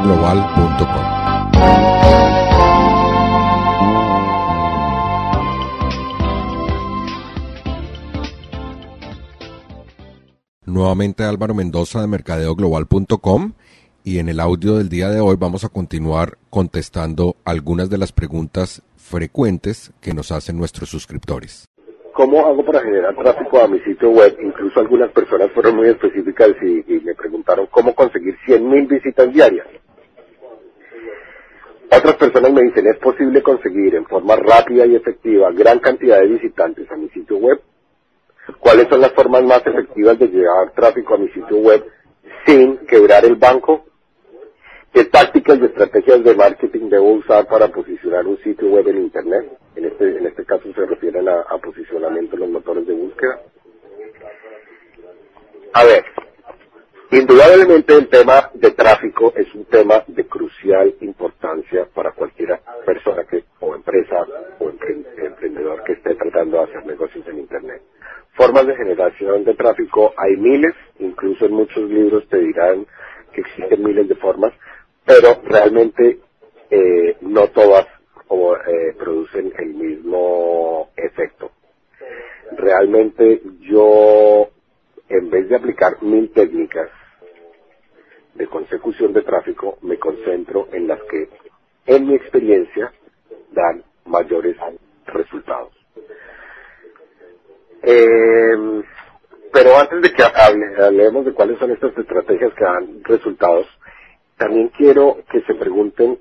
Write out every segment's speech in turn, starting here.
mercadeoglobal.com. Nuevamente Álvaro Mendoza de mercadeoglobal.com, y en el audio del día de hoy vamos a continuar contestando algunas de las preguntas frecuentes que nos hacen nuestros suscriptores. ¿Cómo hago para generar tráfico a mi sitio web? Incluso algunas personas fueron muy específicas y me preguntaron cómo conseguir 100,000 visitas diarias. Otras personas me dicen, ¿es posible conseguir en forma rápida y efectiva gran cantidad de visitantes a mi sitio web? ¿Cuáles son las formas más efectivas de llevar tráfico a mi sitio web sin quebrar el banco? ¿Qué tácticas y estrategias de marketing debo usar para posicionar un sitio web en Internet? En este caso se refieren a posicionamiento en los motores de búsqueda. A ver, indudablemente el tema de tráfico es un tema de crucial importancia para cualquier persona o empresa o emprendedor que esté tratando de hacer negocios en Internet. Formas de generación de tráfico hay miles, incluso en muchos libros te dirán que existen miles de formas, pero realmente no todas producen el mismo efecto. Realmente yo, en vez de aplicar 1000 técnicas de consecución de tráfico, me concentro en las que, en mi experiencia, dan mayores resultados. Pero antes de que hablemos de cuáles son estas estrategias que dan resultados, también quiero que se pregunten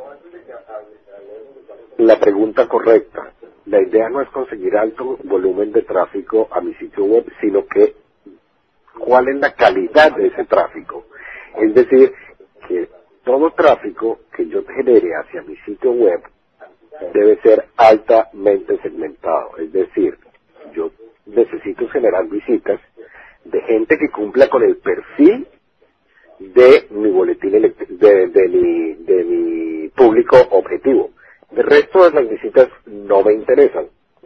la pregunta correcta. La idea no es conseguir alto volumen de tráfico a mi sitio web, sino que cuál es la calidad de ese tráfico. Es decir, que todo tráfico que yo genere hacia mi sitio web debe ser altamente segmentado. Es decir, yo necesito generar visitas de gente que cumpla con el perfil de mi boletín de mi público objetivo. El resto de las visitas no me interesan.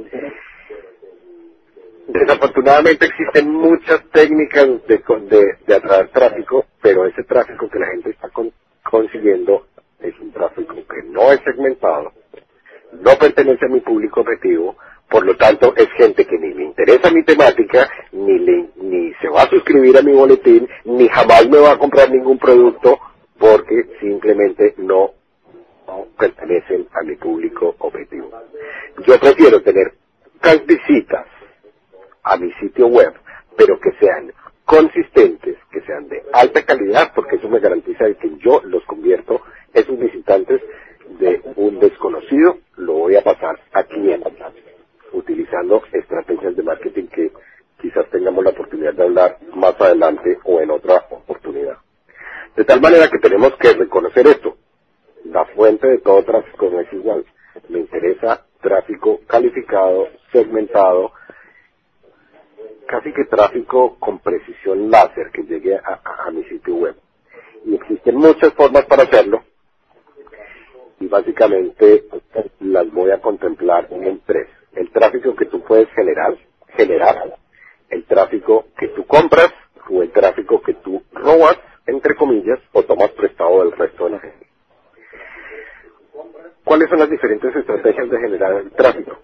Desafortunadamente existen muchas técnicas de atraer tráfico, pero ese tráfico que la gente está consiguiendo es un tráfico que no es segmentado, no pertenece a mi público objetivo. Por lo tanto, es gente que ni le interesa mi temática, ni se va a suscribir a mi boletín, ni jamás me va a comprar ningún producto, porque simplemente no pertenecen a mi público objetivo. Yo prefiero tener visitas a mi sitio web, pero que sean consistentes, que sean de alta calidad, porque eso me garantiza que yo los convierto, esos visitantes, de un desconocido, lo voy a pasar a clientes, utilizando estrategias de marketing que quizás tengamos la oportunidad de hablar más adelante o en otra oportunidad. De tal manera que tenemos que reconocer esto. La fuente de todo tráfico no es igual. Me interesa tráfico calificado, segmentado, casi que tráfico con precisión láser que llegue a mi sitio web. Y existen muchas formas para hacerlo, y básicamente las voy a contemplar en 3. El tráfico que tú puedes generar, el tráfico que tú compras o el tráfico que tú robas, entre comillas, o tomas prestado del resto de la gente. ¿Cuáles son las diferentes estrategias de generar el tráfico?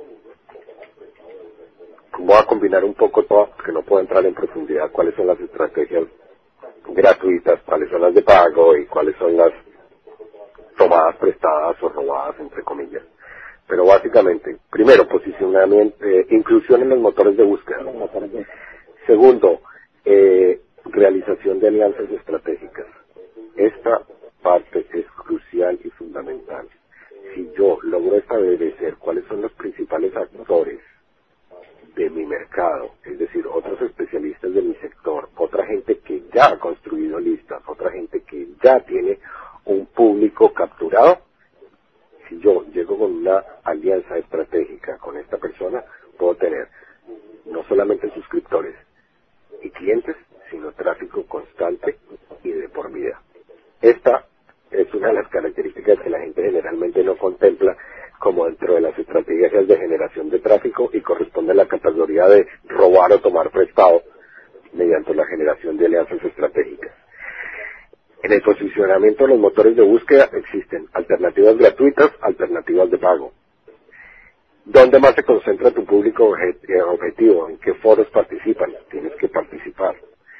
Voy a combinar un poco todo, porque no puedo entrar en profundidad cuáles son las estrategias gratuitas, cuáles son las de pago y cuáles son las tomadas prestadas o robadas, entre comillas. Pero básicamente, primero, posicionamiento, inclusión en los motores de búsqueda. Segundo, realización de alianzas estratégicas. Esta parte es crucial y fundamental. Si yo logro establecer cuáles son los principales actores de mi mercado, es decir, otros especialistas de mi sector, otra gente que ya ha construido listas, otra gente que ya tiene un público capturado, si yo llego con una alianza estratégica con esta persona, puedo tener no solamente suscriptores y clientes, sino tráfico constante y de por vida. Esta es una de las características que la gente generalmente no contempla como dentro de las estrategias de generación de tráfico y corresponde a la categoría de robar o tomar prestado mediante la generación de alianzas estratégicas. En el posicionamiento de los motores de búsqueda existen alternativas gratuitas, alternativas de pago. ¿Dónde más se concentra tu público objetivo? ¿En qué foros participan? Tienes que participar.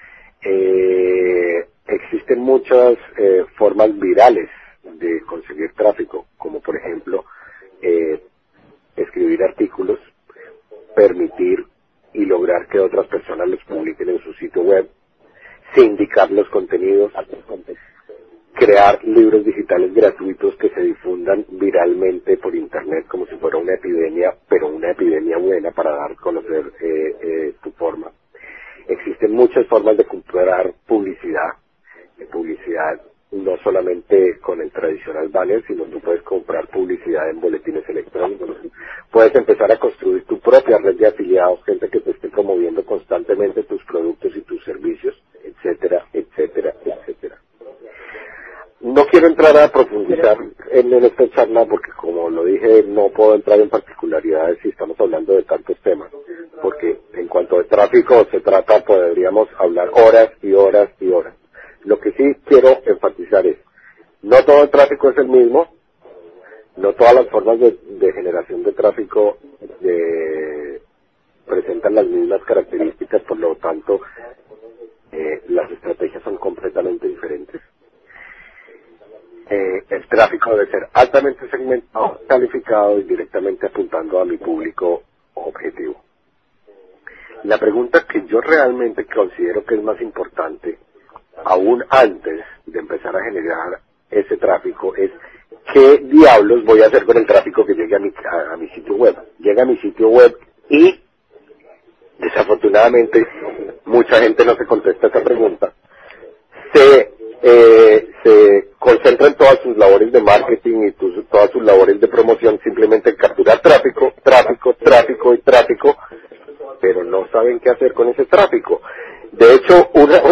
Existen muchas formas virales de conseguir tráfico, como por ejemplo escribir artículos, permitir y lograr que otras personas los publiquen en su sitio web, sindicar los contenidos, crear libros digitales gratuitos que se difundan viralmente por internet como si fuera una epidemia, pero una epidemia buena para dar a conocer tu forma. Existen muchas formas de comprar publicidad no solamente con el tradicional banner, sino tú puedes comprar publicidad en boletines electrónicos. Puedes empezar a construir tu propia red de afiliados, gente que te esté promoviendo constantemente tus productos y tus servicios, etcétera, etcétera, etcétera. No quiero entrar a profundizar en esta charla porque, como lo dije, no puedo entrar en particularidades si estamos hablando de tantos temas, porque en cuanto de tráfico se trata, podríamos hablar horas y horas y horas. Lo que sí quiero enfatizar es, no todo el tráfico es el mismo, no todas las formas de generación de tráfico presentan las mismas características, por lo tanto, las estrategias son completamente diferentes. El tráfico debe ser altamente segmentado, calificado y directamente apuntando a mi público objetivo. La pregunta que yo realmente considero que es más importante, aún antes de empezar a generar ese tráfico, es ¿qué diablos voy a hacer con el tráfico que llegue a mi sitio web? Llega a mi sitio web y desafortunadamente mucha gente no se contesta esa pregunta. Se concentra en todas sus labores de marketing y todas sus labores de promoción simplemente en capturar tráfico, pero no saben qué hacer con ese tráfico. De hecho,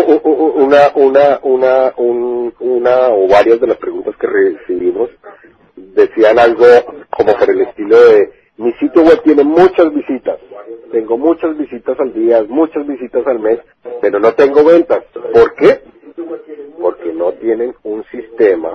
una o varias de las preguntas que recibimos decían algo como por el estilo de: mi sitio web tiene muchas visitas, tengo muchas visitas al día, muchas visitas al mes, pero no tengo ventas. ¿Por qué? Porque no tienen un sistema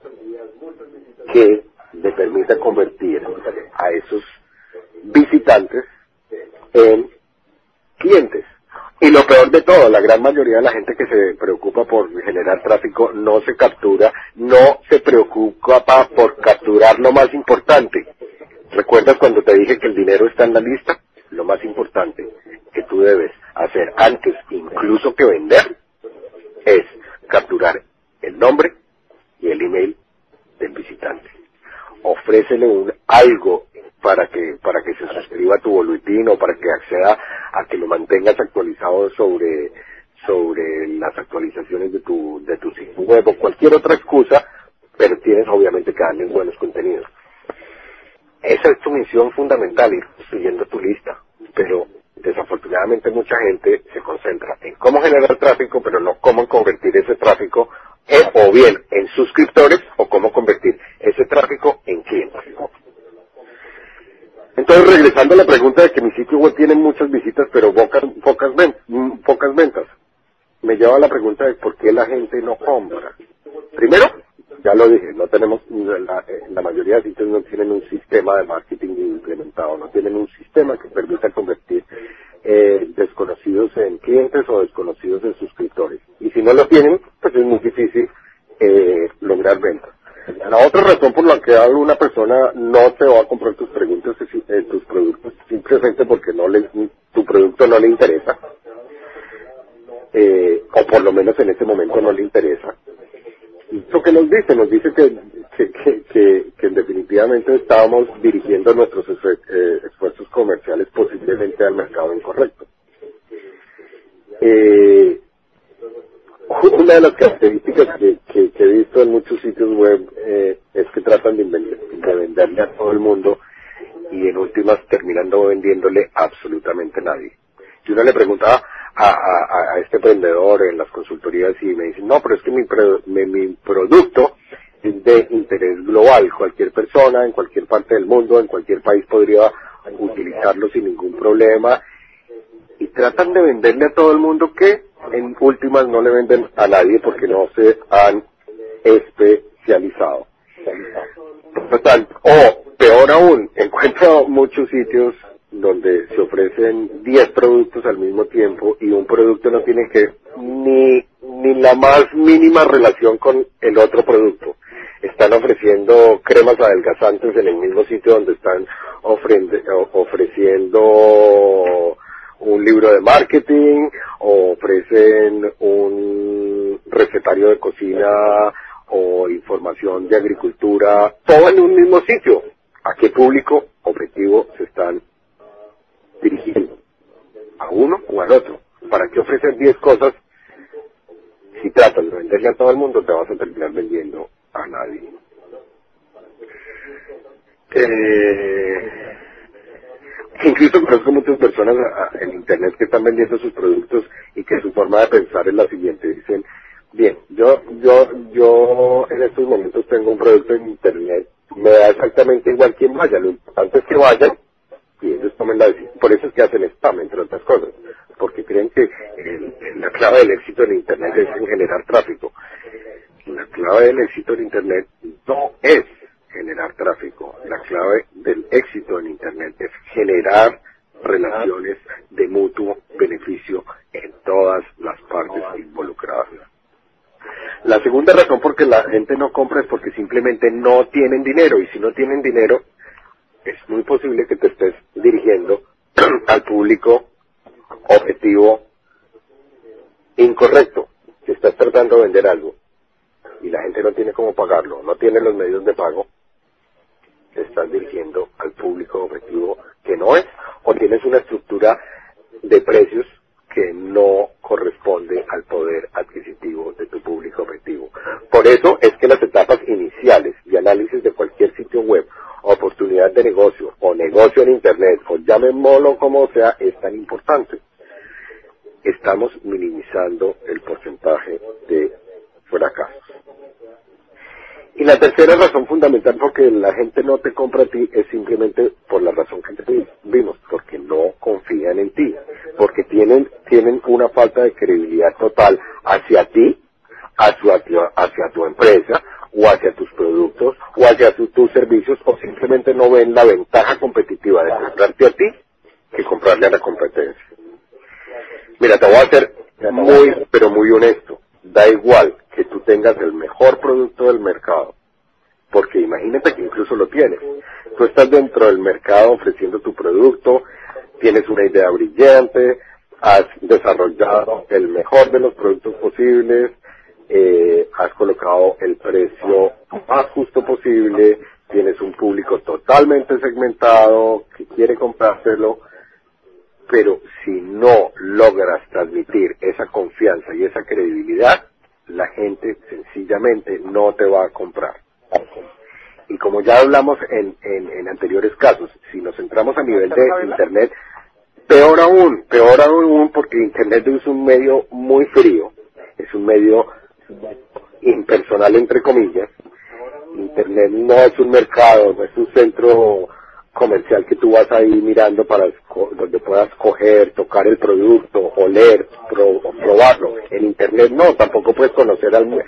que le permita convertir a esos visitantes en clientes. Y lo peor de todo, la gran mayoría de la gente que se preocupa por generar tráfico no se preocupa por capturar lo más importante. ¿Recuerdas cuando te dije que el dinero está en la lista? Lo más importante que tú debes hacer antes incluso que vender es capturar el nombre y el email del visitante. Ofrécele algo para que se suscriba a tu boletín o para que acceda a que lo mantengas actualizado sobre las actualizaciones de tu sitio web o cualquier otra excusa, pero tienes obviamente que darle buenos contenidos. Esa es tu misión fundamental, ir construyendo tu lista, pero desafortunadamente mucha gente se concentra en cómo generar tráfico, pero no cómo convertir ese tráfico o bien en suscriptores o cómo convertir ese tráfico en clientes. Entonces, regresando a la pregunta de que mi sitio web tiene muchas visitas, pero pocas ventas, me lleva a la pregunta de por qué la gente no compra. Primero, ya lo dije, no tenemos, la mayoría de sitios no tienen un sistema de marketing implementado, no tienen un sistema que permita convertir desconocidos en clientes o desconocidos en suscriptores. Y si no lo tienen, pues es muy difícil lograr ventas. La otra razón por la que alguna persona no te va a comprar tus productos simplemente porque tu producto no le interesa, o por lo menos en este momento no le interesa. Lo que nos dice que definitivamente estábamos dirigiendo nuestros esfuerzos comerciales posiblemente al mercado incorrecto. Una de las características que he visto en muchos sitios web es que tratan de venderle a todo el mundo y en últimas terminan no vendiéndole absolutamente a nadie. Y uno le preguntaba a este emprendedor en las consultorías y me dicen: no, pero es que mi producto es de interés global, cualquier persona en cualquier parte del mundo, en cualquier país podría utilizarlo sin ningún problema, y tratan de venderle a todo el mundo que en últimas no le venden a nadie porque no se han especializado. Total, o peor aún, encuentro muchos sitios donde se ofrecen 10 productos al mismo tiempo y un producto no tiene que ni la más mínima relación con el otro producto. Están ofreciendo cremas adelgazantes en el mismo sitio donde están ofreciendo un libro de marketing, o ofrecen un recetario de cocina o información de agricultura, todo en un mismo sitio. ¿A qué público objetivo se están dirigiendo? ¿A uno o al otro? ¿Para qué ofrecer 10 cosas? Si tratas de venderle a todo el mundo, te vas a terminar vendiendo a nadie. Incluso conozco muchas personas en internet que están vendiendo sus productos y que su forma de pensar es la siguiente. Dicen, bien, yo en estos momentos tengo un producto en internet, me da exactamente igual quién vaya, lo importante es que vayan y ellos tomen la decisión. Por eso es que hacen spam, entre otras cosas, porque creen que la clave del éxito en internet es en generar tráfico. La clave del éxito en internet no es generar tráfico. La clave del éxito en internet es generar relaciones de mutuo beneficio en todas las partes involucradas. La segunda razón por que la gente no compra es porque simplemente no tienen dinero, y si no tienen dinero es muy posible que te estés dirigiendo al público objetivo incorrecto, que estás tratando de vender algo y la gente no tiene cómo pagarlo, no tiene los medios de pago, te estás dirigiendo al público objetivo que no es, o tienes una estructura de precios que no corresponde al poder adquisitivo de tu público objetivo. Por eso es que las etapas iniciales de análisis de cualquier sitio web, oportunidad de negocio o negocio en internet, o llamémoslo como sea, es tan importante. Estamos minimizando el porcentaje de fracasos. Y la tercera razón fundamental por que la gente no te compra a ti es simplemente por la razón que te vimos, porque no confían en ti, porque tienen una falta de credibilidad total hacia ti, hacia tu empresa, o hacia tus productos, o hacia tus servicios, o simplemente no ven la ventaja competitiva de comprarte a ti que comprarle a la competencia. Mira, te voy a ser muy, pero muy honesto. Da igual que tú tengas el mejor producto del mercado, porque imagínate que incluso lo tienes. Tú estás dentro del mercado ofreciendo tu producto, tienes una idea brillante, has desarrollado el mejor de los productos posibles, has colocado el precio más justo posible, tienes un público totalmente segmentado que quiere comprárselo, pero si no logras transmitir esa confianza y esa credibilidad, la gente sencillamente no te va a comprar. Y como ya hablamos en anteriores casos, si nos centramos a nivel de internet, peor aún, porque internet es un medio muy frío, es un medio impersonal entre comillas. Internet no es un mercado, no es un centro comercial que tú vas ahí mirando para donde puedas coger, tocar el producto, oler, probarlo. En internet no, tampoco puedes conocer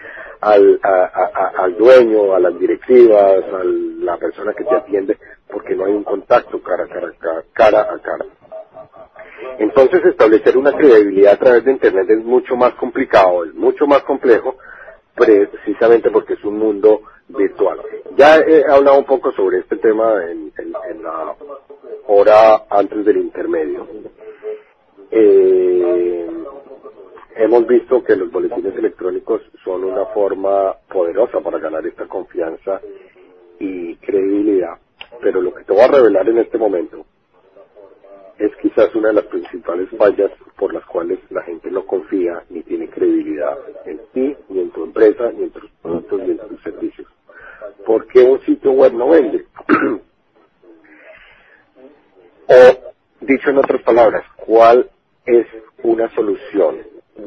al dueño, a las directivas, a la persona que te atiende, porque no hay un contacto cara a cara. Entonces establecer una credibilidad a través de internet es mucho más complicado, es mucho más complejo, precisamente porque es un mundo virtual. Ya he hablado un poco sobre este tema en la hora antes del intermedio. Hemos visto que los boletines electrónicos son una forma poderosa para ganar esta confianza y credibilidad, pero lo que te voy a revelar en este momento es quizás una de las principales fallas por las cuales la gente no confía ni tiene credibilidad en ti, ni en tu empresa, ni en tus productos, ni en tus servicios. ¿Por qué un sitio web no vende? O, dicho en otras palabras, ¿cuál es una solución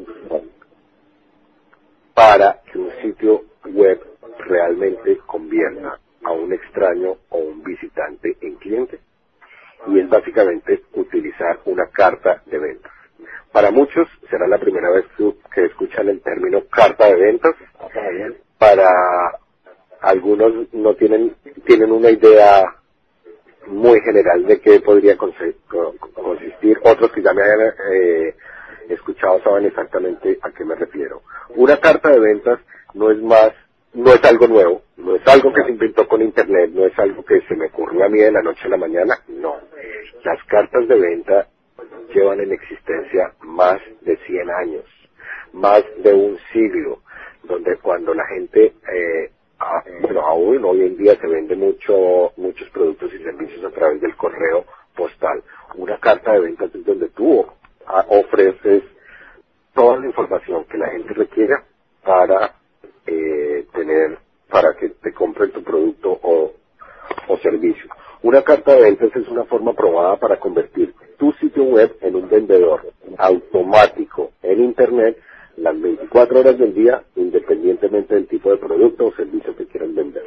para que un sitio web realmente convierta a un extraño o un visitante en cliente? Y es básicamente utilizar una carta de ventas. Para muchos será la primera vez que escuchan el término carta de ventas, para algunos no tienen una idea muy general de qué podría consistir, otros que ya me hayan escuchado saben exactamente a qué me refiero. Una carta de ventas no es algo nuevo, no es algo que se inventó con internet, no es algo que se me ocurrió a mí de la noche a la mañana, no. Las cartas de venta llevan en existencia más de 100 años, más de un siglo, donde cuando la gente, aún hoy en día se vende muchos productos y servicios a través del correo postal. Una carta de ventas es donde tú ofreces toda la información que la gente requiera para para que te compren tu producto o servicio. Una carta de ventas es una forma probada para convertir tu sitio web en un vendedor automático en Internet las 24 horas del día, independientemente del tipo de producto o servicio que quieran vender.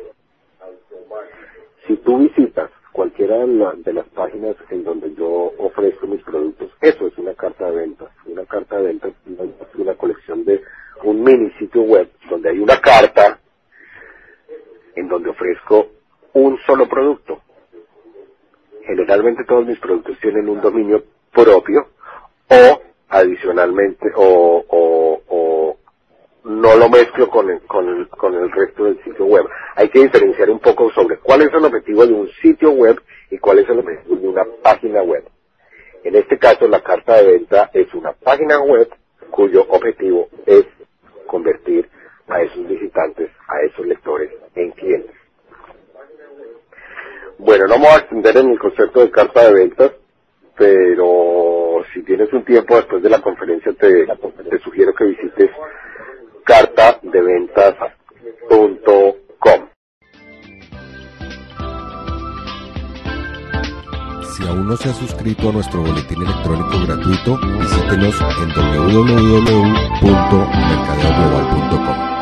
Si tú visitas cualquiera de las páginas en donde yo ofrezco mis productos, eso es una carta de ventas. Una carta de ventas es una colección de un mini sitio web donde hay una carta en donde ofrezco un solo producto. Generalmente todos mis productos tienen un dominio propio o adicionalmente o no lo mezclo con el resto del sitio web. Hay que diferenciar un poco sobre cuál es el objetivo de un sitio web y cuál es el objetivo de una página web. En este caso, la carta de venta es una página web cuyo objetivo es convertir a esos visitantes, a esos lectores, en clientes. Bueno, no me voy a extender en el concepto de carta de ventas, pero si tienes un tiempo después de la conferencia te sugiero que visites cartadeventas.com. Si aún no se ha suscrito a nuestro boletín electrónico gratuito, visítenos en www.mercadeoglobal.com.